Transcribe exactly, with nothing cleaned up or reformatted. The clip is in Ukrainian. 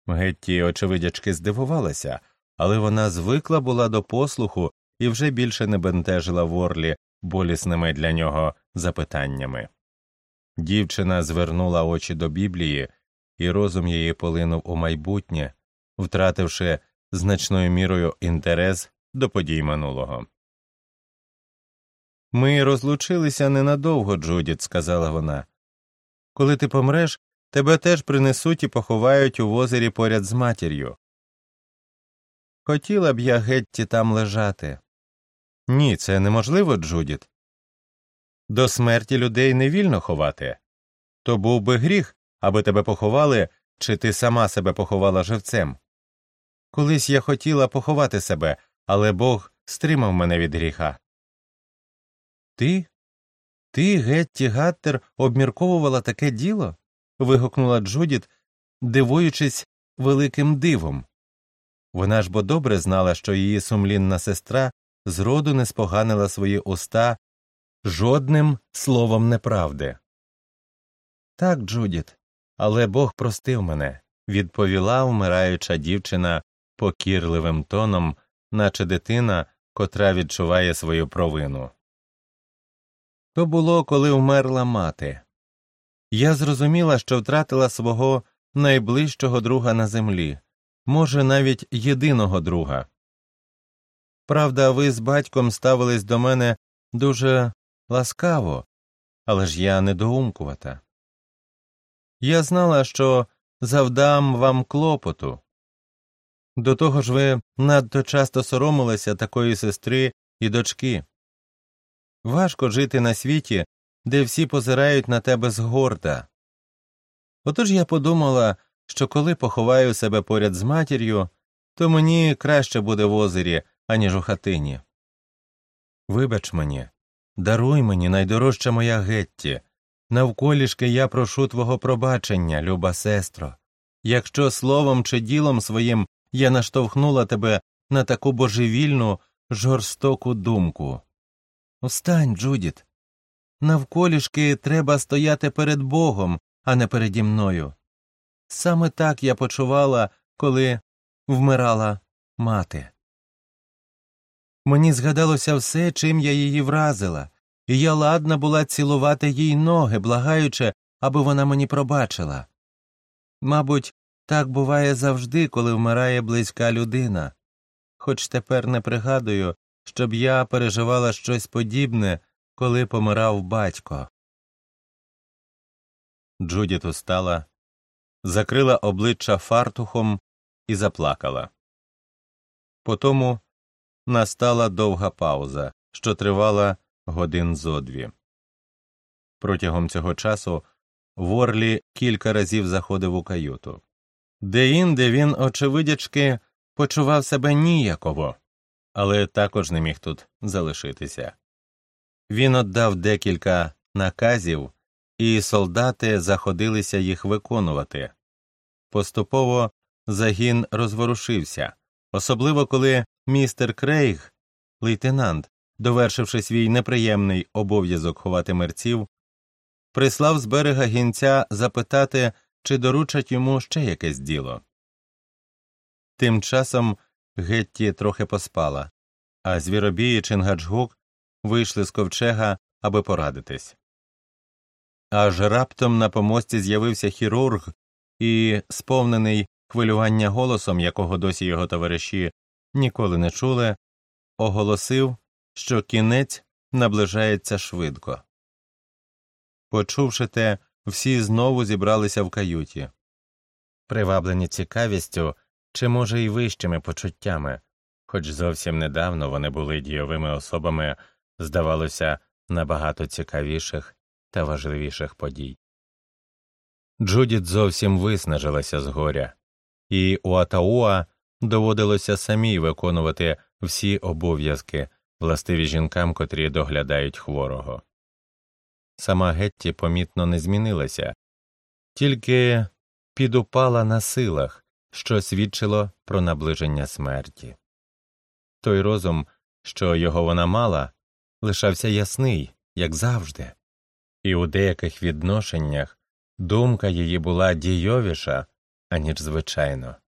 Гетті очевидячки здивувалася, але вона звикла була до послуху і вже більше не бентежила Ворлі болісними для нього запитаннями. Дівчина звернула очі до Біблії, і розум її полинув у майбутнє, втративши значною мірою інтерес до подій минулого. «Ми розлучилися ненадовго, Джудіт», – сказала вона. «Коли ти помреш, тебе теж принесуть і поховають у озері поряд з матір'ю. Хотіла б я, Гетті, там лежати». «Ні, це неможливо, Джудіт. До смерті людей не вільно ховати. То був би гріх, аби тебе поховали, чи ти сама себе поховала живцем. Колись я хотіла поховати себе, але Бог стримав мене від гріха». «Ти? Ти, Гетті Гаттер, обмірковувала таке діло?» – вигукнула Джудіт, дивуючись великим дивом. Вона ж бо добре знала, що її сумлінна сестра зроду не споганила свої уста жодним словом неправди. «Так, Джудіт, але Бог простив мене», – відповіла вмираюча дівчина покірливим тоном, наче дитина, котра відчуває свою провину. «То було, коли вмерла мати. Я зрозуміла, що втратила свого найближчого друга на землі, може, навіть єдиного друга. Правда, ви з батьком ставились до мене дуже ласкаво, але ж я недоумкувата. Я знала, що завдам вам клопоту. До того ж ви надто часто соромилися такої сестри і дочки. Важко жити на світі, де всі позирають на тебе згорда. Отож я подумала, що коли поховаю себе поряд з матір'ю, то мені краще буде в озері, аніж у хатині. Вибач мені, даруй мені, найдорожча моя Гетті, навколішки я прошу твого пробачення, люба сестро, якщо словом чи ділом своїм я наштовхнула тебе на таку божевільну, жорстоку думку. Встань, Джудіт. Навколішки треба стояти перед Богом, а не переді мною. Саме так я почувала, коли вмирала мати. Мені згадалося все, чим я її вразила, і я ладна була цілувати їй ноги, благаючи, аби вона мені пробачила. Мабуть, так буває завжди, коли вмирає близька людина, хоч тепер не пригадую, щоб я переживала щось подібне, коли помирав батько. Джудіт устала, закрила обличчя фартухом і заплакала. Потому настала довга пауза, що тривала годин зо дві. Протягом цього часу Ворлі кілька разів заходив у каюту. Деінде він, очевидячки, почував себе ніяково, але також не міг тут залишитися. Він отдав декілька наказів, і солдати заходилися їх виконувати. Поступово загін розворушився, особливо коли містер Крейг, лейтенант, довершивши свій неприємний обов'язок ховати мерців, прислав з берега гінця запитати, чи доручать йому ще якесь діло. Тим часом Гетті трохи поспала, а Звіробій і Чингаджгук вийшли з ковчега, аби порадитись. Аж раптом на помості з'явився хірург і, сповнений хвилювання голосом, якого досі його товариші ніколи не чули, оголосив, що кінець наближається швидко. Почувши те, всі знову зібралися в каюті. Приваблені цікавістю, чи, може, й вищими почуттями, хоч зовсім недавно вони були дійовими особами, здавалося, набагато цікавіших та важливіших подій. Джудіт зовсім виснажилася з горя, і Уатауа доводилося самій виконувати всі обов'язки, властиві жінкам, котрі доглядають хворого. Сама Гетті помітно не змінилася, тільки підупала на силах, що свідчило про наближення смерті. Той розум, що його вона мала, лишався ясний, як завжди, і у деяких відношеннях думка її була дійовіша, аніж звичайно.